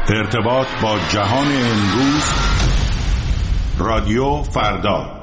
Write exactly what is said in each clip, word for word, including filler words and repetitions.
ارتباط با جهان امروز، رادیو فردا.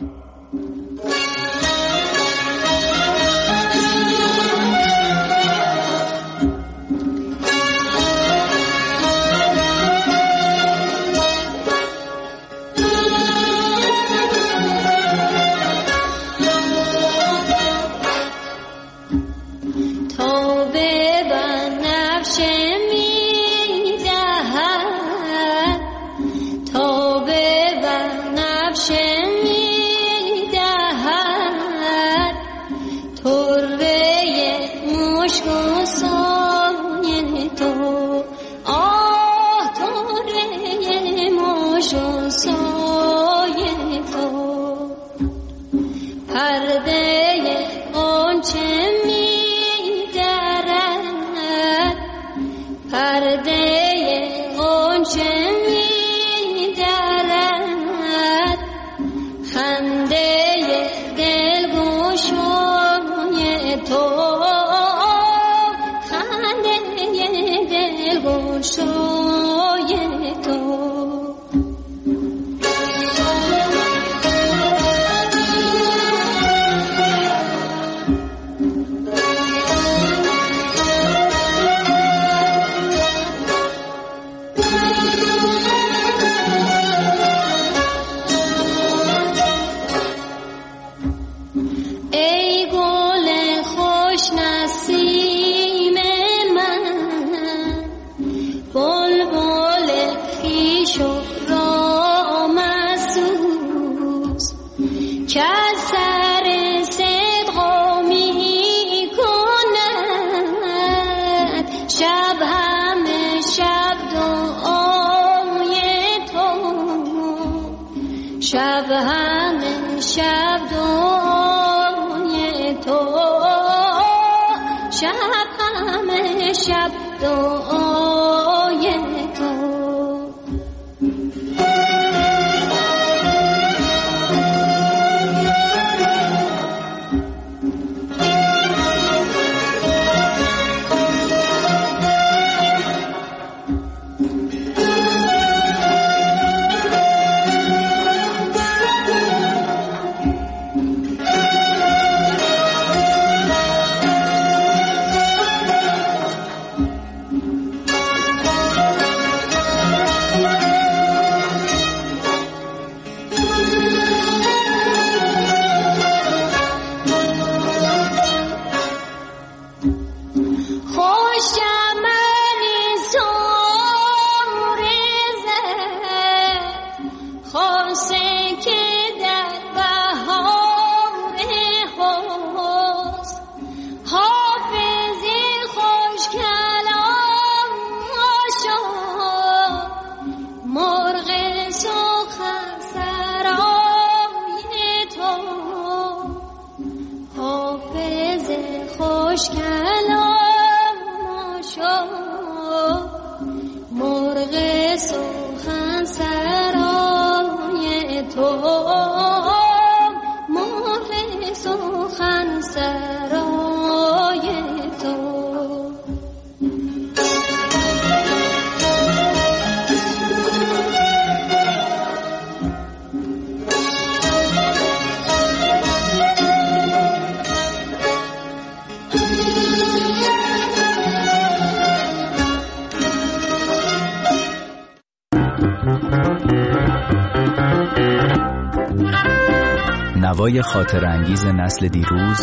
نوای خاطر انگیز نسل دیروز،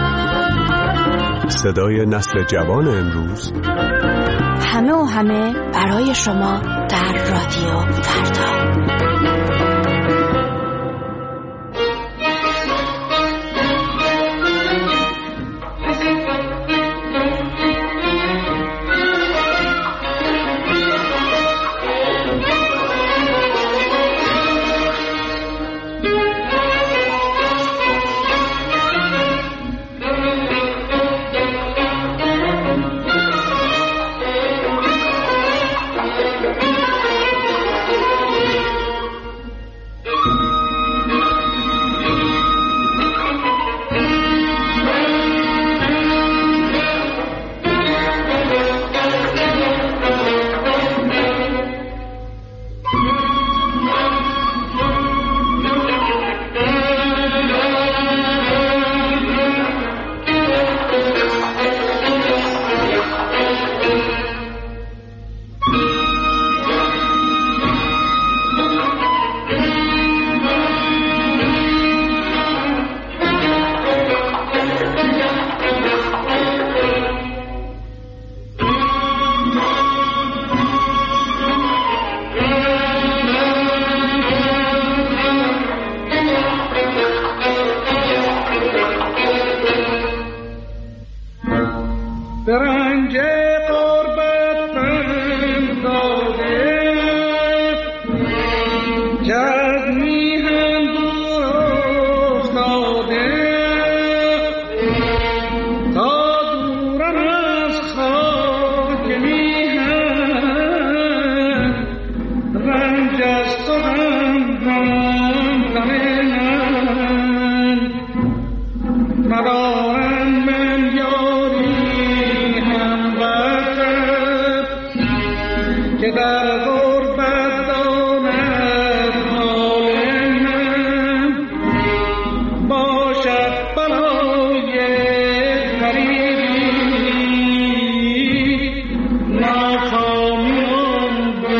صدای نسل جوان امروز، همه و همه برای شما در رادیو فردا. رنج قربت من داده که از میهن دور افتاده تا دورم از خاک میهن رنج از تو هم هم غم من ندارم من یاری هم بخت که در غربت داند حال من باشد برای غریبی ناکامیان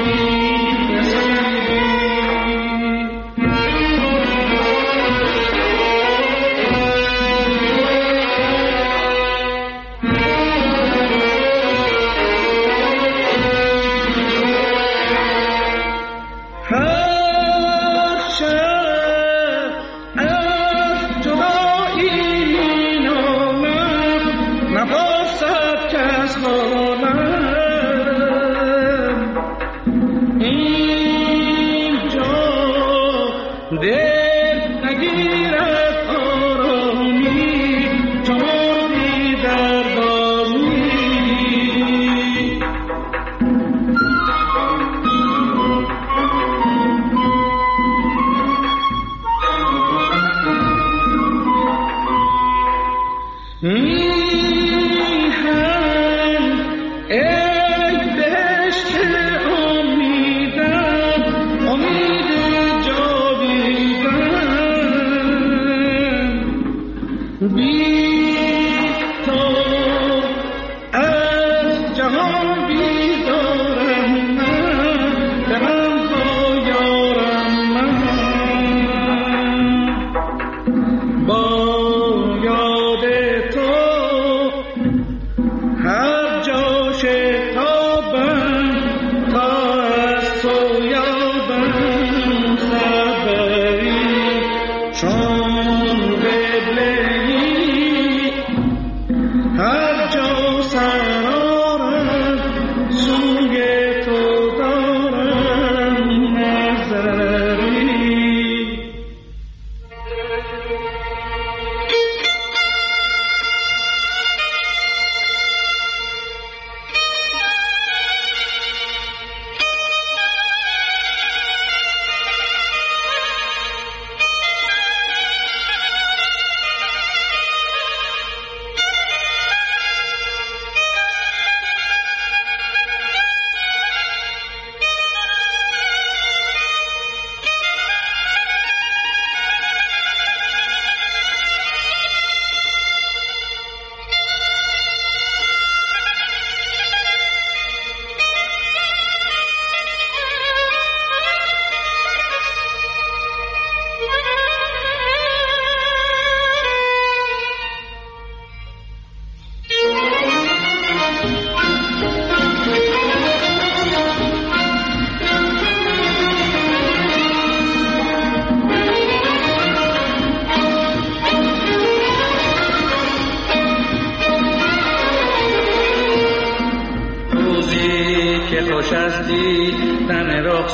خوش از دیدن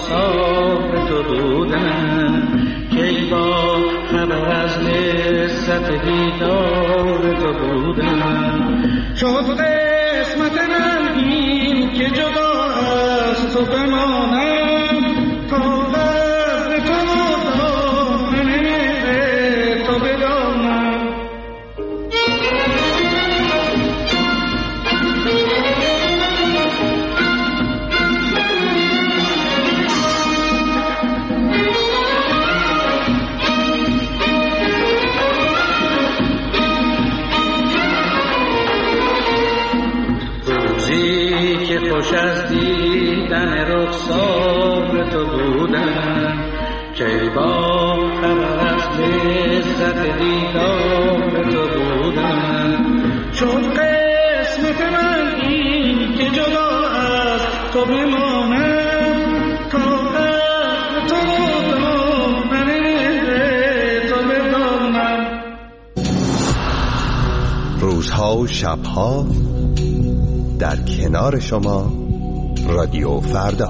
رخسار تو بودم که ای با خبر از لذت دیدار تو بودم شد قسمت من این که جدا از تو بمانم تا قدر تو دامن تو بدانم که خوش از دیدن رخسار تو بودم که با خبر از لذت دیدار تو بودم شد قسمت من این که جدا از تو بمانم تا قدر تو دامن تو بدانم. روزها و شبها در کنار شما رادیو فردا.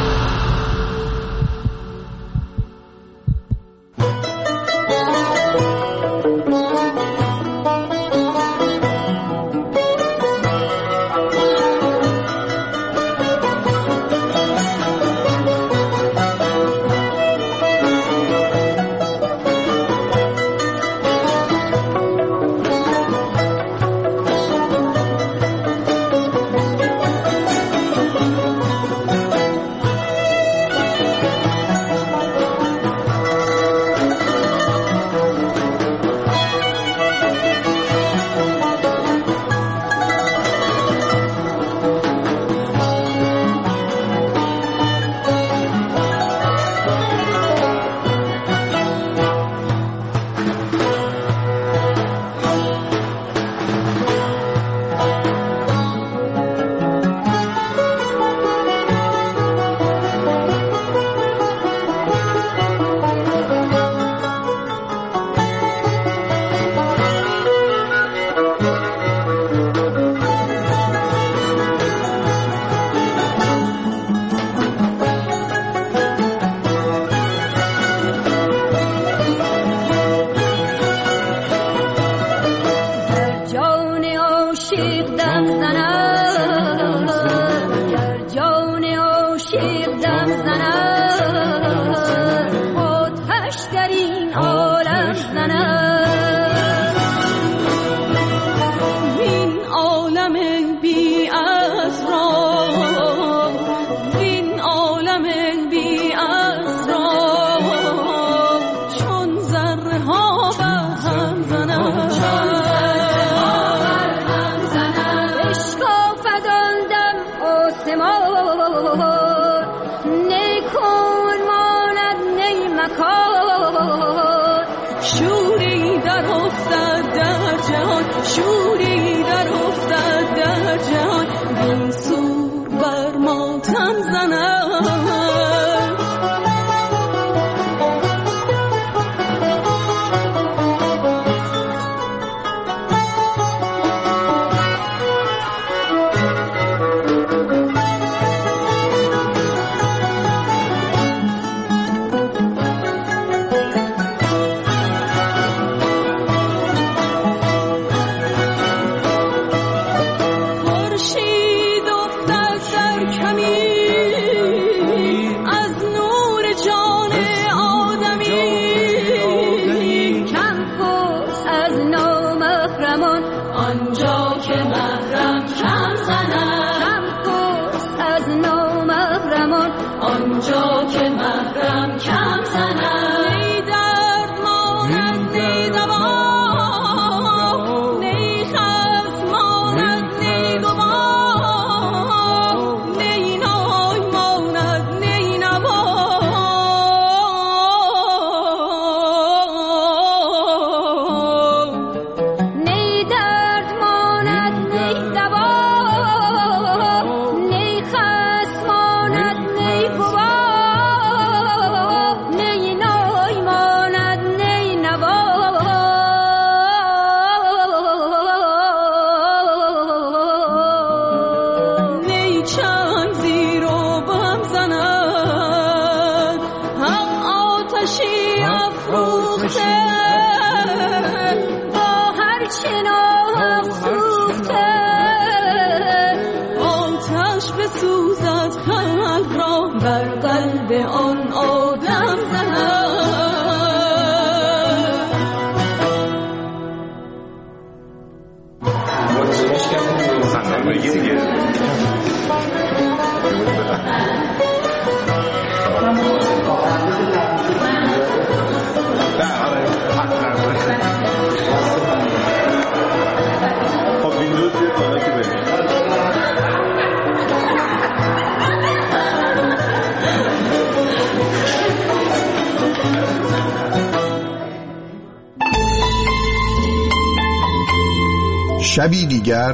شبی دیگر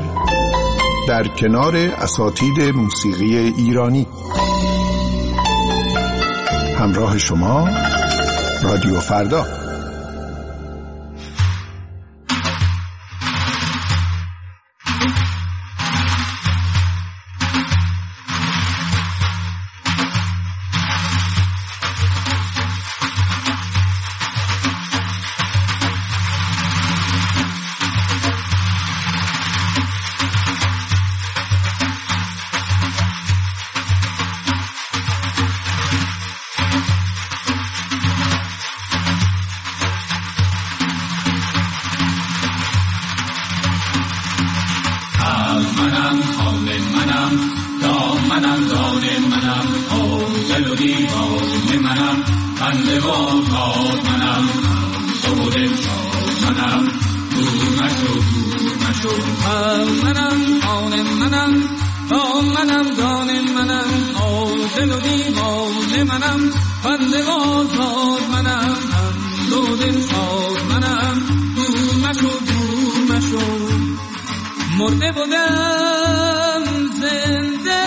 در کنار اساتید موسیقی ایرانی. همراه شما رادیو فردا. و دیوان منم، بندگان خواهد منم، تو دل شاد منم، دور مشو دور مشو. منم آن منم، آن منم جان منم، دل و دیوان منم، بندگان خواهد منم، تو دل شاد منم، دور مشو دور مشو. مرده بودم زنده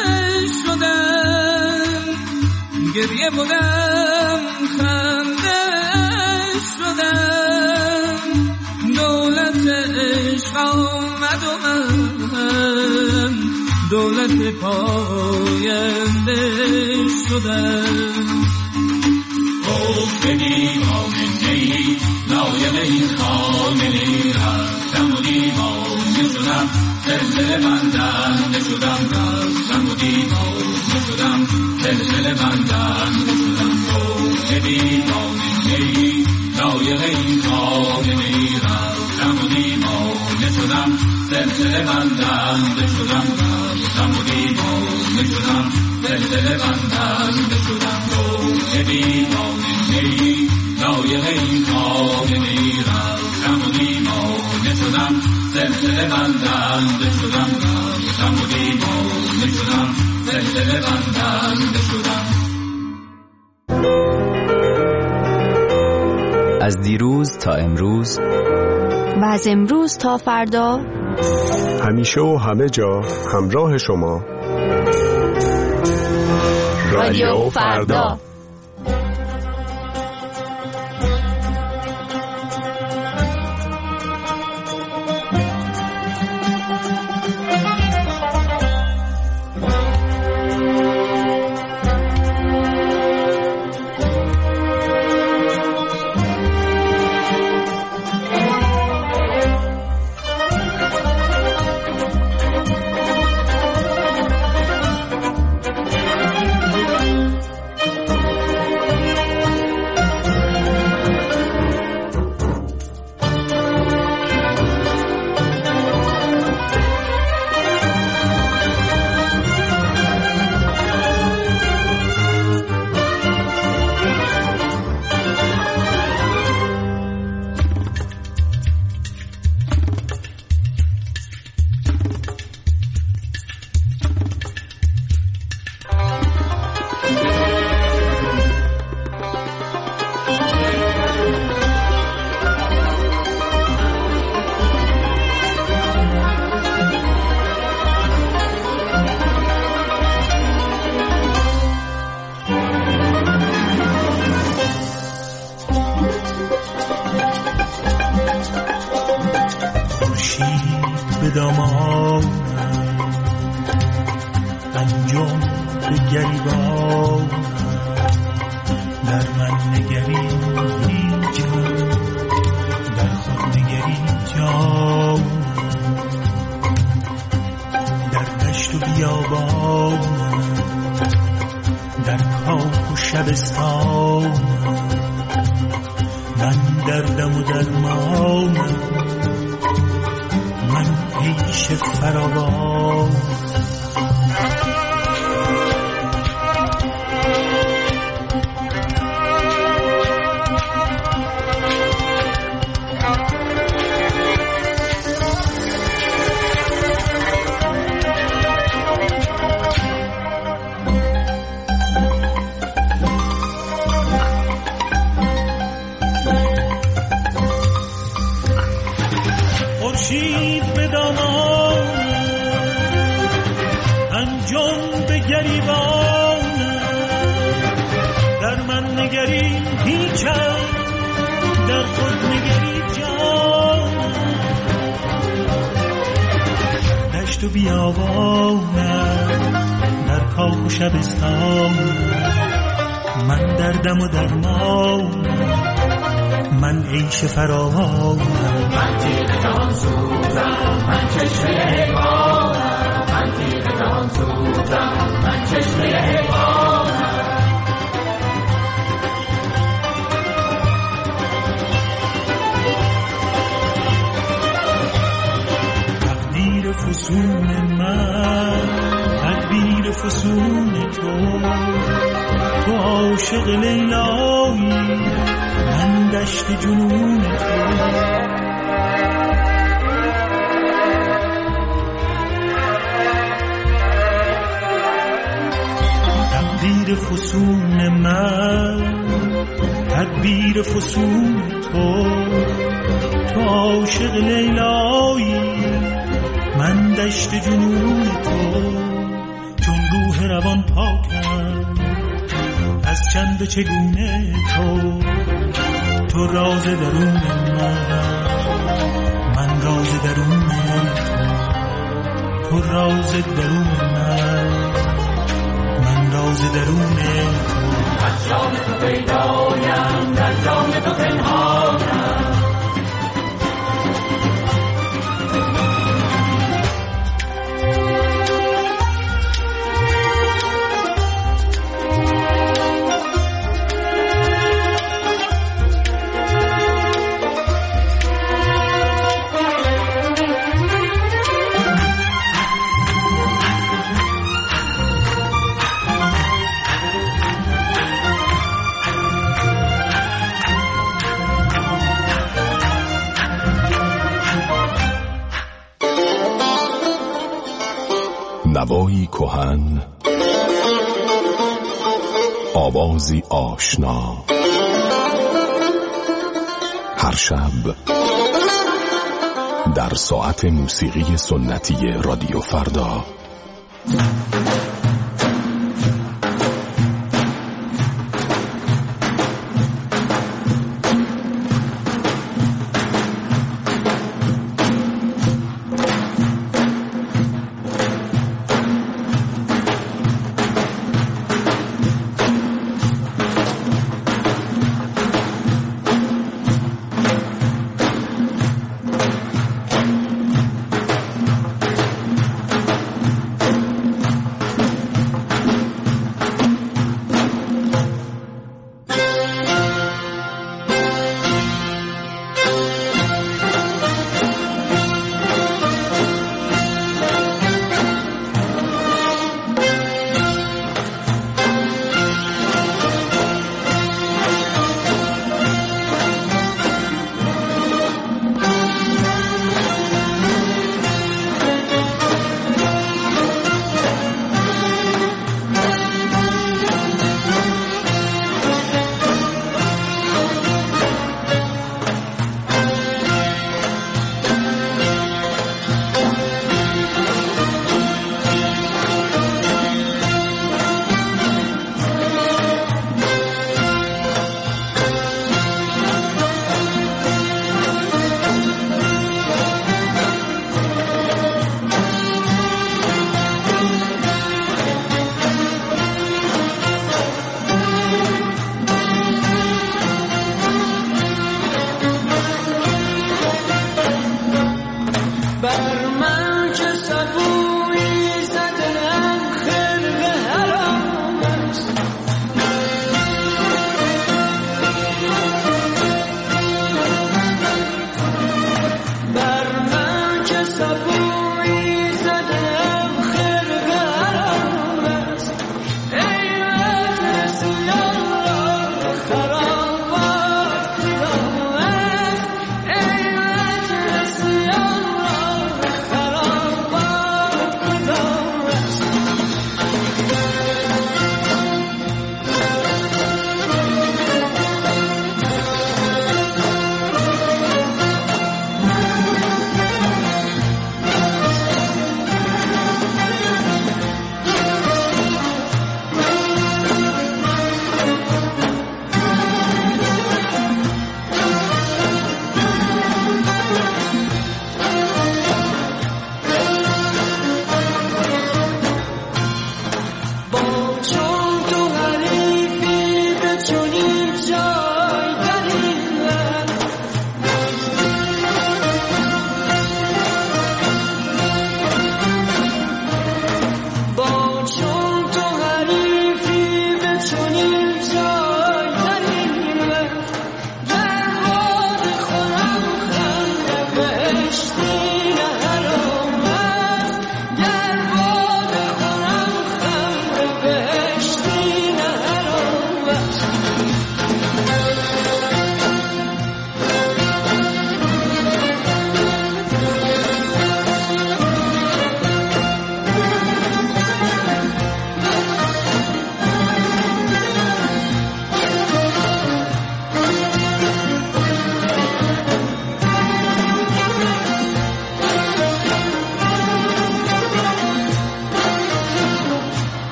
شدم، گریه بودم خنده شدم، دولت عشق آمد و من دولت پاینده شدم. گفتگی آمنی لایق این خامنی، رفتم و دیوانه شدم، زلزله بندنده شدم، رفتم و دیوانه شدم، زلزله بندنده شدم. گفتگی آمنی لایق این خامنی، رفتم و دیوانه شدم، زلزله بندنده شدم، رفتم و دیوانه شدم، زلزله بندنده شدم. گفتگی آمنی لایق این خامنی، رفتم و دیوانه شدم، زلزله بندنده شدم، رفتم و دیوانه شدم، زلزله بندنده شدم. از دیروز تا امروز و از امروز تا فردا، همیشه و همه جا همراه شما رادیو فردا. انجام به گریبان در من نگری جان، در خود نگری جان، در دشت و بیابان، در کاخ و شبستان، من دردم و درمانم، من عیش فراوان. خورشید به دامان، انجام به گریبان، در من نگری هیچم، در خود نگری جان، دشت و بیابانم، در کاخ و شبستان، من دردم و درمانم، من عیش فراوانم، من تیغ جهان سوزم، من چشمه حیوانم، من تیغ جهان سوزم، من چشمه حیوانم. تقدیر فسون من، تدبیر تدبیر فسون تو، تو عاشق لیلایی، من دشت جنون تو. تدبیر فسون من، تدبیر فسون تو، تو عاشق لیلایی، من دشت جنون تو. چون روح روان پاکم از چند چگونه تو، تو راز درون من، من راز درون تو، تو راز درون من، من راز درون تو. از جام تو پیدایم، در جام تو پنهانم. نوایی کهن، آوازی آشنا، هر شب در ساعت موسیقی سنتی رادیو فردا.